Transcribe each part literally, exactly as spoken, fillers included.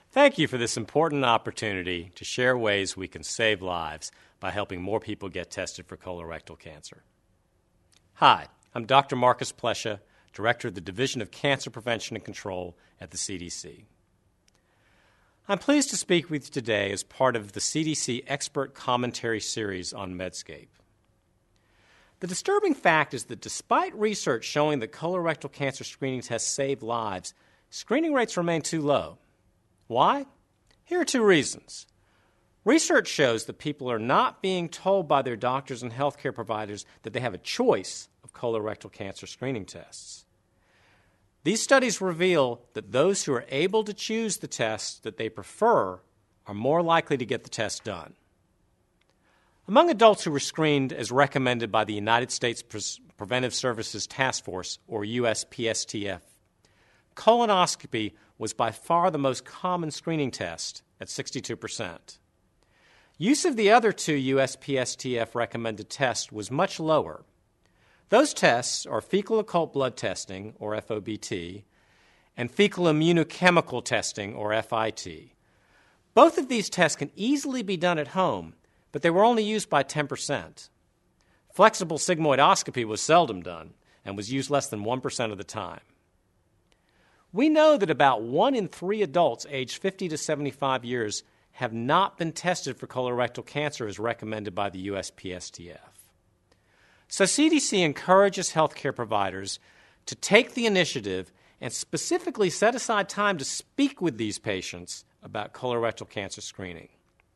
Thank you for this important opportunity to share ways we can save lives by helping more people get tested for colorectal cancer. Hi, I'm Doctor Marcus Plescia, Director of the Division of Cancer Prevention and Control at the C D C. I'm pleased to speak with you today as part of the C D C Expert Commentary Series on Medscape. The disturbing fact is that despite research showing that colorectal cancer screening tests save lives, screening rates remain too low. Why? Here are two reasons. Research shows that people are not being told by their doctors and healthcare providers that they have a choice of colorectal cancer screening tests. These studies reveal that those who are able to choose the tests that they prefer are more likely to get the test done. Among adults who were screened as recommended by the United States Pre- Preventive Services Task Force, or U S P S T F, colonoscopy was by far the most common screening test at sixty-two percent. Use of the other two U S P S T F recommended tests was much lower. Those tests are fecal occult blood testing, or F O B T, and fecal immunochemical testing, or F I T. Both of these tests can easily be done at home, but they were only used by ten percent. Flexible sigmoidoscopy was seldom done and was used less than one percent of the time. We know that about one in three adults aged fifty to seventy-five years have not been tested for colorectal cancer as recommended by the U S P S T F. So C D C encourages healthcare providers to take the initiative and specifically set aside time to speak with these patients about colorectal cancer screening.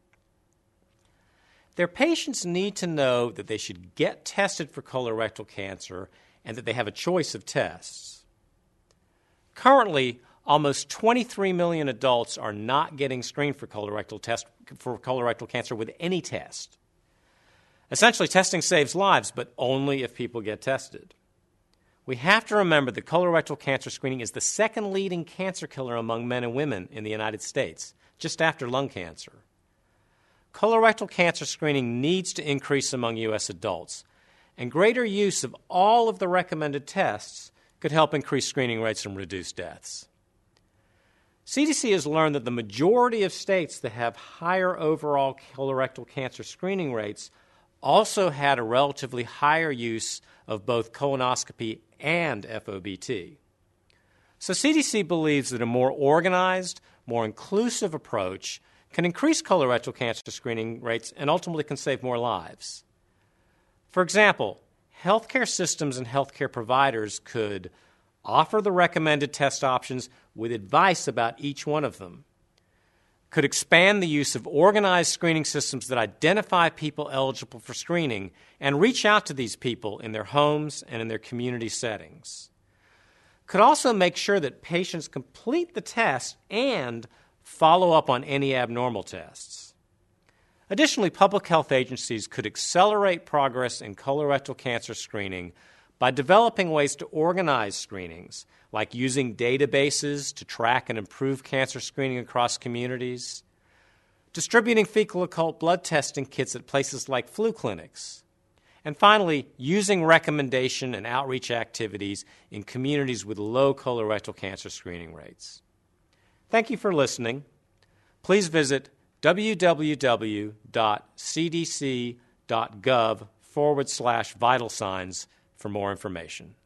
Their patients need to know that they should get tested for colorectal cancer and that they have a choice of tests. Currently, almost twenty-three million adults are not getting screened for colorectal test for colorectal cancer with any test. Essentially, testing saves lives, but only if people get tested. We have to remember that colorectal cancer screening is the second leading cancer killer among men and women in the United States, just after lung cancer. Colorectal cancer screening needs to increase among U S adults, and greater use of all of the recommended tests could help increase screening rates and reduce deaths. C D C has learned that the majority of states that have higher overall colorectal cancer screening rates also had a relatively higher use of both colonoscopy and F O B T. So C D C believes that a more organized, more inclusive approach can increase colorectal cancer screening rates and ultimately can save more lives. For example, healthcare systems and healthcare providers could offer the recommended test options with advice about each one of them, could expand the use of organized screening systems that identify people eligible for screening and reach out to these people in their homes and in their community settings, could also make sure that patients complete the test and follow up on any abnormal tests. Additionally, public health agencies could accelerate progress in colorectal cancer screening by developing ways to organize screenings, like using databases to track and improve cancer screening across communities, distributing fecal occult blood testing kits at places like flu clinics, and finally, using recommendation and outreach activities in communities with low colorectal cancer screening rates. Thank you for listening. Please visit www.cdc.gov forward slash vital signs for more information.